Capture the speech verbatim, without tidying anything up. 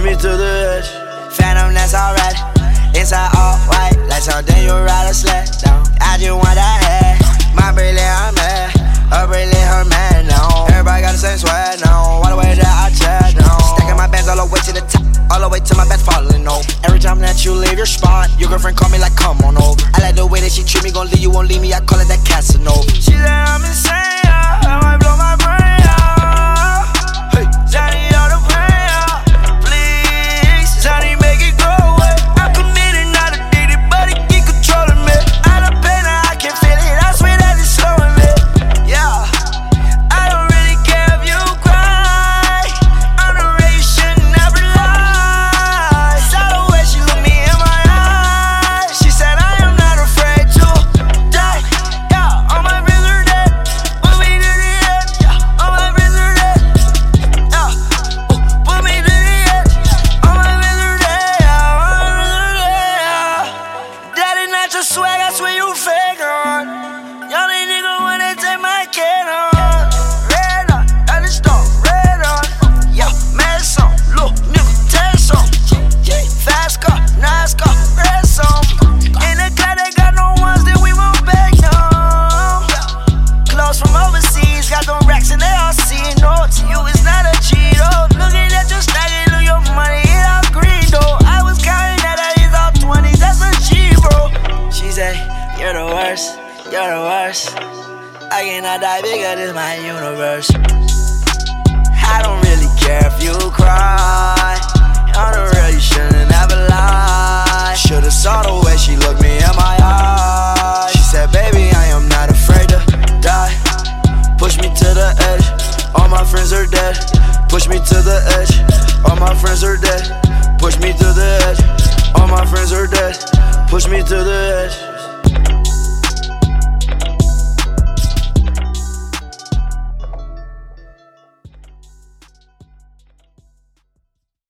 me to the edge. Phantom, that's alright. Inside all white, like something you ride a sled down. I just want that head. My brilliant, I'm mad. Her brilliant, her man, no. Everybody got the same swag, no. All the way that I chat, no. Stacking my bands all the way to the top, all the way to my bed falling over. Every time that you leave your spot, your girlfriend call me like, come on over. I like the way that she treat me, gon' leave you, won't leave me. I call it that Casanova. She said I'm insane, yeah. I might blow my brain, yeah. Hey, Johnny, all the pain, yeah. Please, Johnny, make it go away. I'm committed, not addicted, but it keep controlling me. Out of pain, I can feel it. I swear that it's slowing me. Yeah, I don't really care if you cry. I'm the way you should never lie. Saw the way she looked me in my eyes. She said I am not afraid to die. Yeah, all my friends are dead. Put me to the edge. Yeah, all my friends are dead. Yeah, put me to the edge. All my friends are dead. Yeah, all my friends are dead. Yeah. That is not your swag, I swear you fake on. Y'all ain't nigga wanna take my kid on. Red on, that is stone, red on. Yeah, mad song, look, nigga, test on. Fast car, nice car, red song. In the car, they got no ones, then we won't beg them. Clothes from overseas, got them racks and they all see. No, to you it's not a Cheeto. Looking at your stack, it look your money, it all green though. I was counting that it's all twenties, that's a G, bro. She say, you're the worst, you're the worst. I cannot die bigger, this my universe. I don't really care if you cry. On the real, you shouldn't ever lie. Should've saw the way she looked me in my eyes. She said, baby, I am not afraid to die. Push me to the edge, all my friends are dead. Push me to the edge, all my friends are dead. Push me to the edge, all my friends are dead. Push me to the edge.